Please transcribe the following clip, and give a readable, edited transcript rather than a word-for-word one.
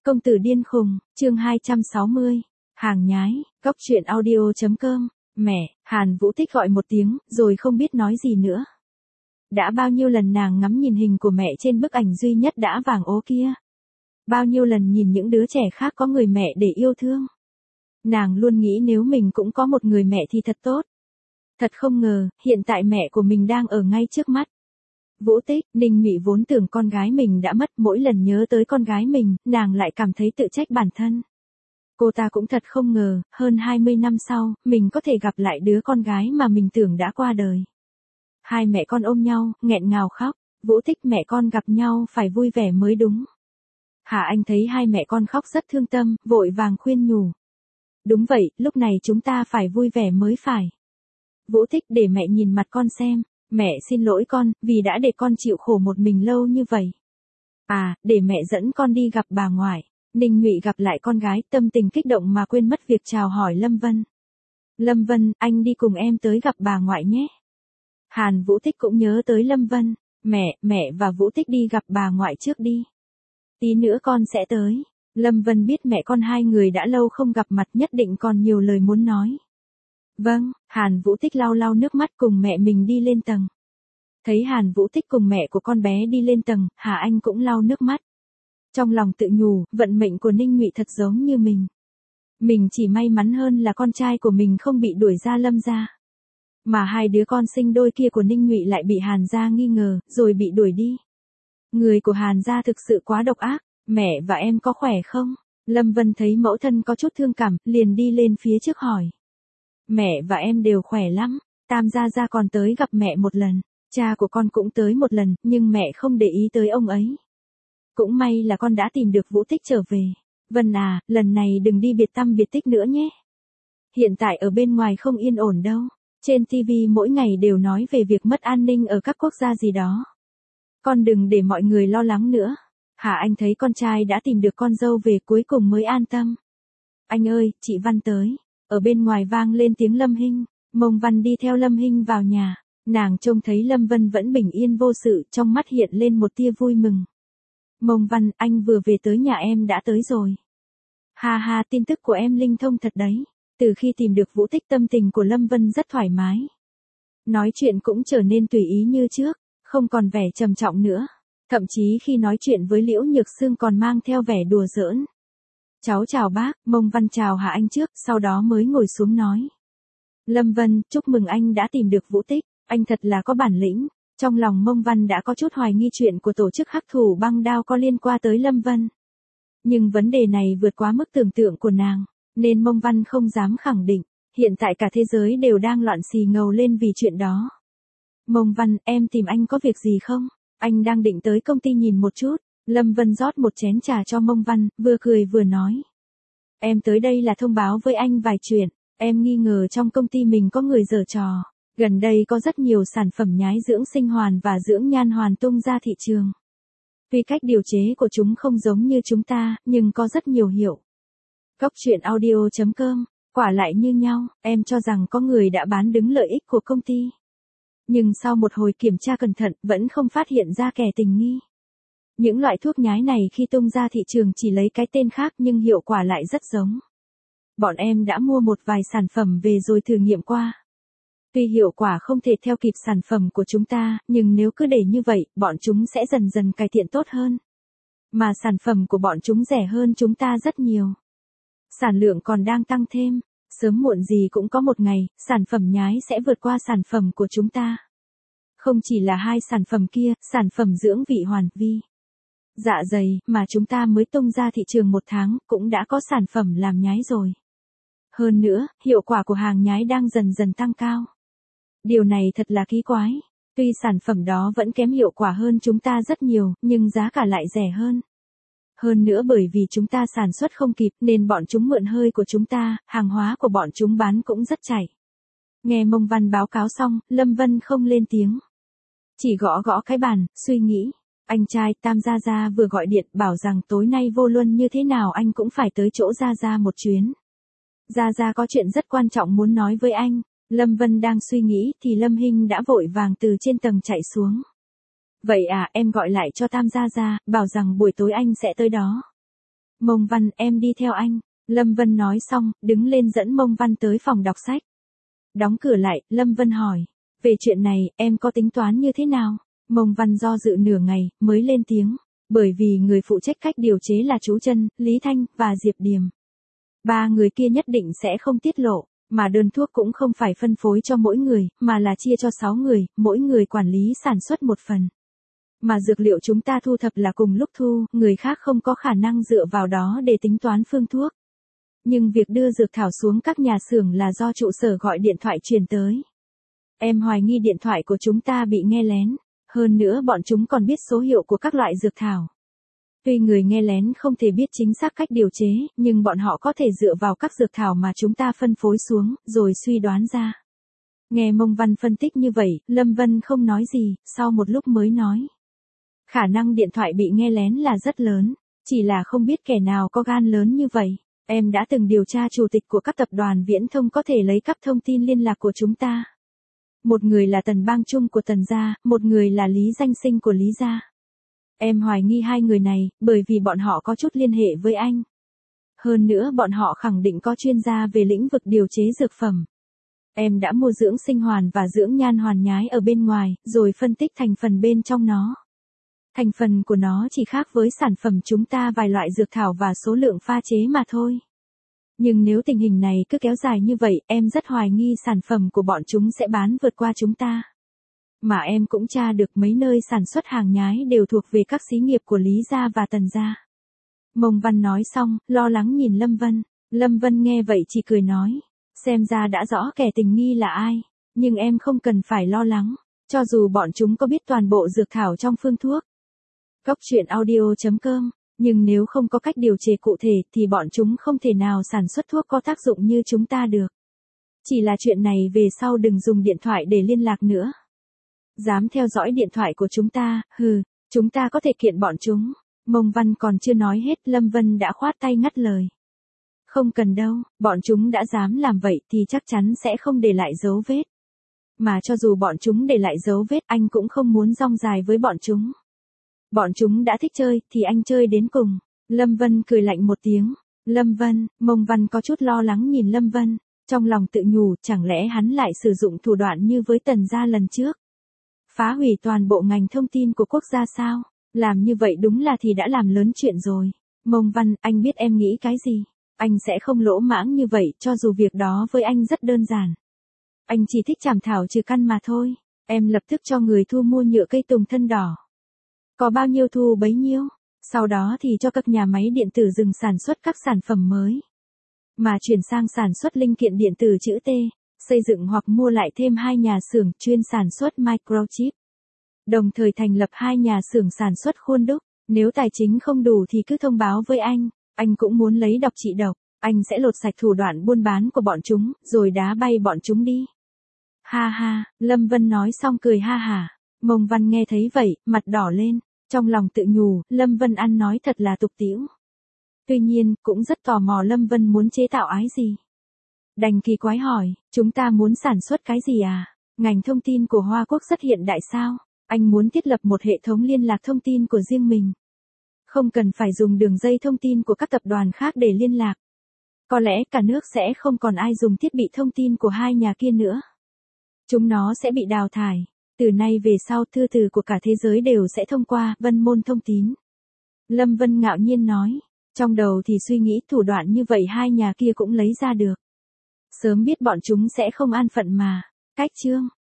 Công tử điên khùng, chương 260. Hàng nhái, góc truyện audio.com. Mẹ, Hàn Vũ Tích gọi một tiếng, rồi không biết nói gì nữa. Đã bao nhiêu lần nàng ngắm nhìn hình của mẹ trên bức ảnh duy nhất đã vàng ố kia. Bao nhiêu lần nhìn những đứa trẻ khác có người mẹ để yêu thương. Nàng luôn nghĩ nếu mình cũng có một người mẹ thì thật tốt. Thật không ngờ, hiện tại mẹ của mình đang ở ngay trước mắt. Vũ Tích, Ninh Mị vốn tưởng con gái mình đã mất, mỗi lần nhớ tới con gái mình, nàng lại cảm thấy tự trách bản thân. Cô ta cũng thật không ngờ, hơn 20 năm sau, mình có thể gặp lại đứa con gái mà mình tưởng đã qua đời. Hai mẹ con ôm nhau, nghẹn ngào khóc. Vũ Tích, mẹ con gặp nhau phải vui vẻ mới đúng. Hà Anh thấy hai mẹ con khóc rất thương tâm, vội vàng khuyên nhủ. Đúng vậy, lúc này chúng ta phải vui vẻ mới phải. Vũ Tích, để mẹ nhìn mặt con xem. Mẹ xin lỗi con, vì đã để con chịu khổ một mình lâu như vậy. À, để mẹ dẫn con đi gặp bà ngoại. Ninh Nhụy gặp lại con gái, tâm tình kích động mà quên mất việc chào hỏi Lâm Vân. Lâm Vân, anh đi cùng em tới gặp bà ngoại nhé. Hàn Vũ Tích cũng nhớ tới Lâm Vân. Mẹ và Vũ Tích đi gặp bà ngoại trước đi. Tí nữa con sẽ tới. Lâm Vân biết mẹ con hai người đã lâu không gặp mặt, nhất định còn nhiều lời muốn nói. Vâng, Hàn Vũ Tích lau lau nước mắt cùng mẹ mình đi lên tầng. Thấy Hàn Vũ Tích cùng mẹ của con bé đi lên tầng, Hà Anh cũng lau nước mắt. Trong lòng tự nhủ, vận mệnh của Ninh Nhụy thật giống như mình. Mình chỉ may mắn hơn là con trai của mình không bị đuổi ra Lâm gia. Mà hai đứa con sinh đôi kia của Ninh Nhụy lại bị Hàn gia nghi ngờ, rồi bị đuổi đi. Người của Hàn gia thực sự quá độc ác. Mẹ và em có khỏe không? Lâm Vân thấy mẫu thân có chút thương cảm, liền đi lên phía trước hỏi. Mẹ và em đều khỏe lắm. Tam gia gia còn tới gặp mẹ một lần. Cha của con cũng tới một lần, nhưng mẹ không để ý tới ông ấy. Cũng may là con đã tìm được Vũ Tích trở về. Vân à, lần này đừng đi biệt tăm biệt tích nữa nhé. Hiện tại ở bên ngoài không yên ổn đâu. Trên TV mỗi ngày đều nói về việc mất an ninh ở các quốc gia gì đó. Con đừng để mọi người lo lắng nữa. Hà Anh thấy con trai đã tìm được con dâu về cuối cùng mới an tâm. Anh ơi, chị Văn tới. Ở bên ngoài vang lên tiếng Lâm Hinh. Mông Văn đi theo Lâm Hinh vào nhà. Nàng trông thấy Lâm Vân vẫn bình yên vô sự, trong mắt hiện lên một tia vui mừng. Mông Văn, anh vừa về tới nhà em đã tới rồi. Ha ha, tin tức của em linh thông thật đấy. Từ khi tìm được Vũ Tích, tâm tình của Lâm Vân rất thoải mái. Nói chuyện cũng trở nên tùy ý như trước, không còn vẻ trầm trọng nữa. Thậm chí khi nói chuyện với Liễu Nhược Sương còn mang theo vẻ đùa giỡn. Cháu chào bác. Mông Văn chào Hà Anh trước, sau đó mới ngồi xuống nói. Lâm Vân, chúc mừng anh đã tìm được Vũ Tích, anh thật là có bản lĩnh. Trong lòng Mông Văn đã có chút hoài nghi chuyện của tổ chức Hắc Thủ Băng Đao có liên quan tới Lâm Vân. Nhưng vấn đề này vượt quá mức tưởng tượng của nàng, nên Mông Văn không dám khẳng định. Hiện tại cả thế giới đều đang loạn xì ngầu lên vì chuyện đó. Mông Văn, em tìm anh có việc gì không? Anh đang định tới công ty nhìn một chút. Lâm Vân rót một chén trà cho Mông Văn, vừa cười vừa nói. Em tới đây là thông báo với anh vài chuyện. Em nghi ngờ trong công ty mình có người giở trò. Gần đây có rất nhiều sản phẩm nhái dưỡng sinh hoàn và dưỡng nhan hoàn tung ra thị trường. Tuy cách điều chế của chúng không giống như chúng ta, nhưng có rất nhiều hiệu. Góc truyện audio.com. Quả lại như nhau, em cho rằng có người đã bán đứng lợi ích của công ty. Nhưng sau một hồi kiểm tra cẩn thận, vẫn không phát hiện ra kẻ tình nghi. Những loại thuốc nhái này khi tung ra thị trường chỉ lấy cái tên khác nhưng hiệu quả lại rất giống. Bọn em đã mua một vài sản phẩm về rồi thử nghiệm qua. Tuy hiệu quả không thể theo kịp sản phẩm của chúng ta, nhưng nếu cứ để như vậy, bọn chúng sẽ dần dần cải thiện tốt hơn. Mà sản phẩm của bọn chúng rẻ hơn chúng ta rất nhiều. Sản lượng còn đang tăng thêm. Sớm muộn gì cũng có một ngày, sản phẩm nhái sẽ vượt qua sản phẩm của chúng ta. Không chỉ là hai sản phẩm kia, sản phẩm dưỡng vị hoàn vi, dạ dày, mà chúng ta mới tung ra thị trường một tháng, cũng đã có sản phẩm làm nhái rồi. Hơn nữa, hiệu quả của hàng nhái đang dần dần tăng cao. Điều này thật là kỳ quái. Tuy sản phẩm đó vẫn kém hiệu quả hơn chúng ta rất nhiều, nhưng giá cả lại rẻ hơn. Hơn nữa bởi vì chúng ta sản xuất không kịp nên bọn chúng mượn hơi của chúng ta, hàng hóa của bọn chúng bán cũng rất chạy. Nghe Mông Văn báo cáo xong, Lâm Vân không lên tiếng. Chỉ gõ gõ cái bàn, suy nghĩ. Anh trai, Tam Gia Gia vừa gọi điện bảo rằng tối nay vô luân như thế nào anh cũng phải tới chỗ Gia Gia một chuyến. Gia Gia có chuyện rất quan trọng muốn nói với anh. Lâm Vân đang suy nghĩ thì Lâm Hinh đã vội vàng từ trên tầng chạy xuống. Vậy à, em gọi lại cho Tam Gia Gia, bảo rằng buổi tối anh sẽ tới đó. Mông Văn, em đi theo anh. Lâm Vân nói xong, đứng lên dẫn Mông Văn tới phòng đọc sách. Đóng cửa lại, Lâm Vân hỏi. Về chuyện này, em có tính toán như thế nào? Mông Văn do dự nửa ngày, mới lên tiếng. Bởi vì người phụ trách cách điều chế là chú Trân, Lý Thanh, và Diệp Điềm. Ba người kia nhất định sẽ không tiết lộ, mà đơn thuốc cũng không phải phân phối cho mỗi người, mà là chia cho 6 người, mỗi người quản lý sản xuất một phần. Mà dược liệu chúng ta thu thập là cùng lúc thu, người khác không có khả năng dựa vào đó để tính toán phương thuốc. Nhưng việc đưa dược thảo xuống các nhà xưởng là do trụ sở gọi điện thoại truyền tới. Em hoài nghi điện thoại của chúng ta bị nghe lén, hơn nữa bọn chúng còn biết số hiệu của các loại dược thảo. Tuy người nghe lén không thể biết chính xác cách điều chế, nhưng bọn họ có thể dựa vào các dược thảo mà chúng ta phân phối xuống, rồi suy đoán ra. Nghe Mông Văn phân tích như vậy, Lâm Vân không nói gì, sau một lúc mới nói. Khả năng điện thoại bị nghe lén là rất lớn, chỉ là không biết kẻ nào có gan lớn như vậy. Em đã từng điều tra chủ tịch của các tập đoàn viễn thông có thể lấy cắp thông tin liên lạc của chúng ta. Một người là Tần Bang Trung của Tần gia, một người là Lý Danh Sinh của Lý gia. Em hoài nghi hai người này, bởi vì bọn họ có chút liên hệ với anh. Hơn nữa bọn họ khẳng định có chuyên gia về lĩnh vực điều chế dược phẩm. Em đã mua dưỡng sinh hoàn và dưỡng nhan hoàn nhái ở bên ngoài, rồi phân tích thành phần bên trong nó. Thành phần của nó chỉ khác với sản phẩm chúng ta vài loại dược thảo và số lượng pha chế mà thôi. Nhưng nếu tình hình này cứ kéo dài như vậy, em rất hoài nghi sản phẩm của bọn chúng sẽ bán vượt qua chúng ta. Mà em cũng tra được mấy nơi sản xuất hàng nhái đều thuộc về các xí nghiệp của Lý gia và Tần gia. Mông Văn nói xong, lo lắng nhìn Lâm Vân. Lâm Vân nghe vậy chỉ cười nói. Xem ra đã rõ kẻ tình nghi là ai. Nhưng em không cần phải lo lắng. Cho dù bọn chúng có biết toàn bộ dược thảo trong phương thuốc. Cốc truyện audio.com. Nhưng nếu không có cách điều chế cụ thể thì bọn chúng không thể nào sản xuất thuốc có tác dụng như chúng ta được. Chỉ là chuyện này về sau đừng dùng điện thoại để liên lạc nữa. Dám theo dõi điện thoại của chúng ta, chúng ta có thể kiện bọn chúng. Mông Văn còn chưa nói hết, Lâm Vân đã khoát tay ngắt lời. Không cần đâu, bọn chúng đã dám làm vậy thì chắc chắn sẽ không để lại dấu vết. Mà cho dù bọn chúng để lại dấu vết, anh cũng không muốn rong dài với bọn chúng. Bọn chúng đã thích chơi, thì anh chơi đến cùng. Lâm Vân cười lạnh một tiếng. Lâm Vân, Mông Văn có chút lo lắng nhìn Lâm Vân. Trong lòng tự nhủ, chẳng lẽ hắn lại sử dụng thủ đoạn như với Tần gia lần trước. Phá hủy toàn bộ ngành thông tin của quốc gia sao? Làm như vậy đúng là thì đã làm lớn chuyện rồi. Mông Văn, anh biết em nghĩ cái gì? Anh sẽ không lỗ mãng như vậy, cho dù việc đó với anh rất đơn giản. Anh chỉ thích chảm thảo trừ căn mà thôi. Em lập tức cho người thu mua nhựa cây tùng thân đỏ. Có bao nhiêu thu bấy nhiêu. Sau đó thì cho các nhà máy điện tử dừng sản xuất các sản phẩm mới. Mà chuyển sang sản xuất linh kiện điện tử chữ T. Xây dựng hoặc mua lại thêm 2 nhà xưởng chuyên sản xuất microchip. Đồng thời thành lập 2 nhà xưởng sản xuất khuôn đúc. Nếu tài chính không đủ thì cứ thông báo với anh cũng muốn lấy độc trị độc. Anh sẽ lột sạch thủ đoạn buôn bán của bọn chúng, rồi đá bay bọn chúng đi. Ha ha, Lâm Vân nói xong cười ha hả. Mông Văn nghe thấy vậy, mặt đỏ lên. Trong lòng tự nhủ, Lâm Vân ăn nói thật là tục tĩu. Tuy nhiên, cũng rất tò mò Lâm Vân muốn chế tạo ái gì. Đành kỳ quái hỏi, chúng ta muốn sản xuất cái gì à? Ngành thông tin của Hoa Quốc rất hiện đại sao? Anh muốn thiết lập một hệ thống liên lạc thông tin của riêng mình. Không cần phải dùng đường dây thông tin của các tập đoàn khác để liên lạc. Có lẽ cả nước sẽ không còn ai dùng thiết bị thông tin của hai nhà kia nữa. Chúng nó sẽ bị đào thải. Từ nay về sau thư từ của cả thế giới đều sẽ thông qua vân môn thông tín. Lâm Vân ngạo nhiên nói. Trong đầu thì suy nghĩ thủ đoạn như vậy hai nhà kia cũng lấy ra được. Sớm biết bọn chúng sẽ không an phận mà. Cách chương